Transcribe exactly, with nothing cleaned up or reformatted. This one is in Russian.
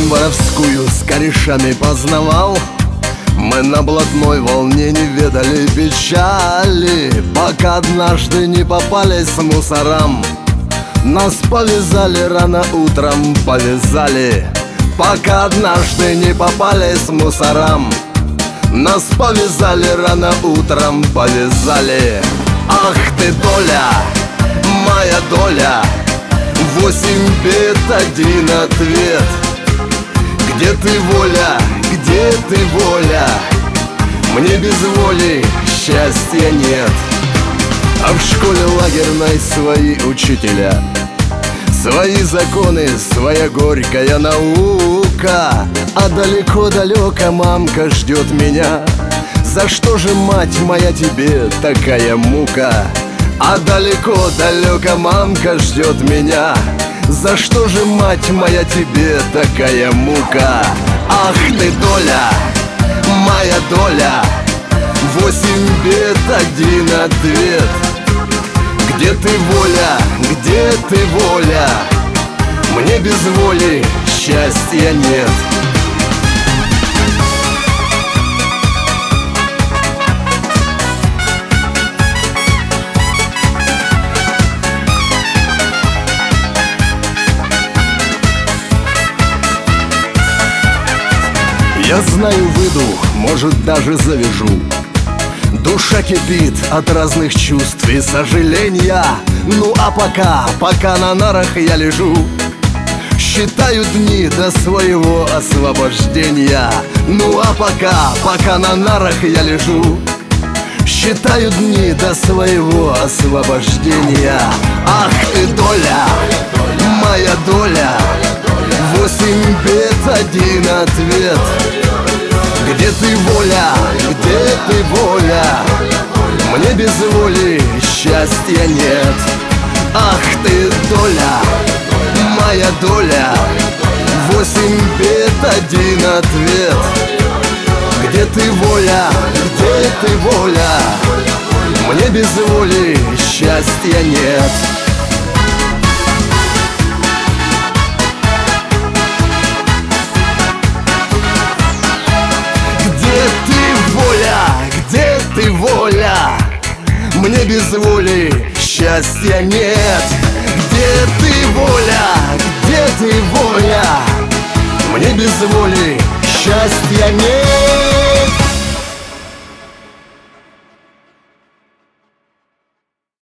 Жизнь воровскую с корешами познавал. Мы на блатной волне не ведали печали, пока однажды не попались мусорам. Нас повязали рано утром, повязали, пока однажды не попались мусорам. Нас повязали рано утром, повязали. Ах ты, доля, моя доля, восемь бед, один ответ. Где ты, воля, где ты, воля? Мне без воли счастья нет. А в школе лагерной свои учителя, свои законы, своя горькая наука. А далеко-далеко мамка ждет меня. За что же, мать моя, тебе такая мука? А далеко-далеко мамка ждет меня. За что же, мать моя, тебе такая мука? Ах ты, доля, моя доля, восемь бед, один ответ. Где ты, воля, где ты, воля? Мне без воли счастья нет. Я знаю, выйду, может, даже завяжу. Душа кипит от разных чувств и сожаления. Ну а пока, пока на нарах я лежу, считаю дни до своего освобождения. Ну а пока, пока на нарах я лежу, считаю дни до своего освобождения. Ах ты, доля, моя доля, восемь бед, один ответ. Где ты, воля, где ты, воля? Мне без воли счастья нет. Ах ты, доля, моя доля, восемь бед, один ответ. Где ты, воля, где ты, воля? Мне без воли счастья нет. Где ты, воля? Мне без воли счастья нет. Где ты, воля? Где ты, воля? Мне без воли счастья нет.